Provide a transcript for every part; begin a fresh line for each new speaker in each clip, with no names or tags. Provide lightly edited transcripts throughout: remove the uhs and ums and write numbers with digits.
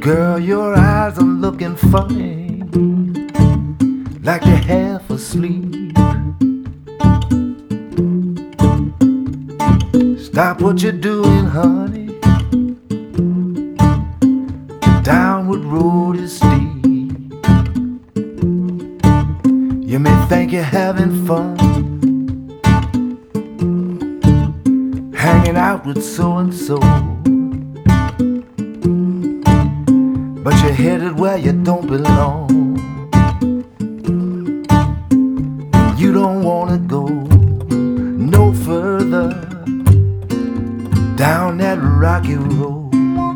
girl, your eyes are looking funny, like they're half asleep. Stop what you're doing, honey. The downward road is steep. You may think you're having fun, hanging out with so-and-so, but you're headed where you don't belong. You don't wanna go no further down that rocky road.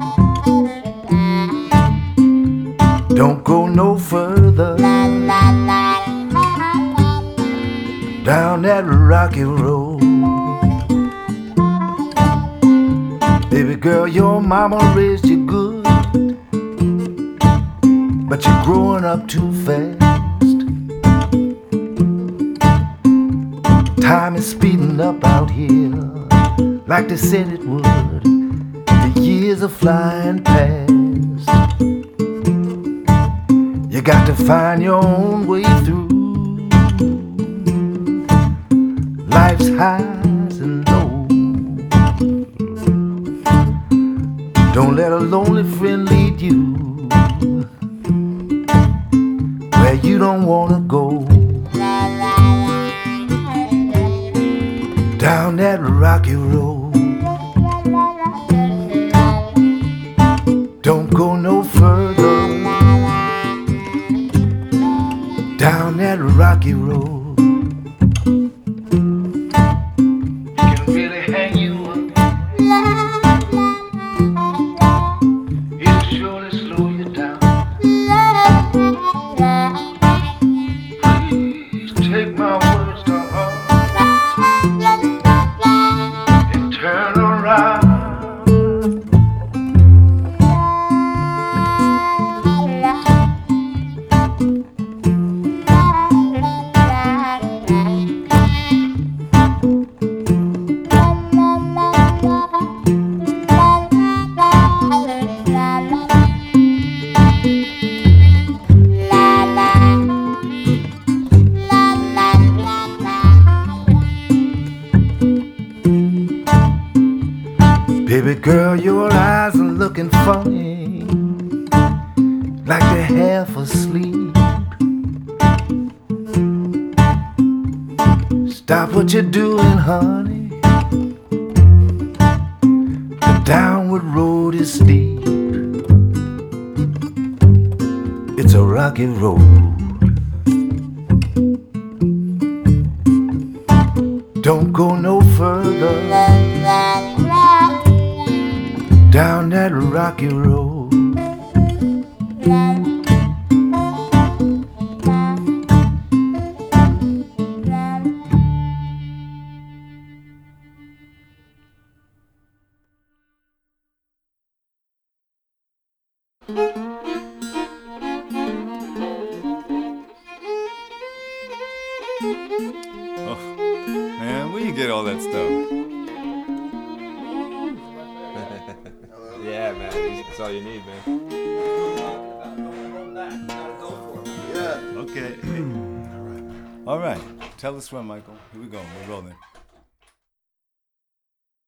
Don't go no further down that rocky road. Baby girl, your mama raised you good, but you're growing up too fast. Time is speeding up out here like they said it would. The years are flying past. You got to find your own way through life's highs and lows. Don't let a lonely friend lead you where you don't wanna go. Down that rocky road. Don't go no further down that rocky road. It can really hang you up. It'll surely slow you down. Please take my words to heart and turn around. Baby girl, your eyes are looking funny, like they're half asleep. Stop what you're doing, honey. The downward road is steep. It's a rocky road. Don't go no further down that rocky road.
Oh, man, where you get all that stuff?
Yeah, man, that's all you need, man.
Okay. All right. Tell us when, Michael. Here we go. We're rolling.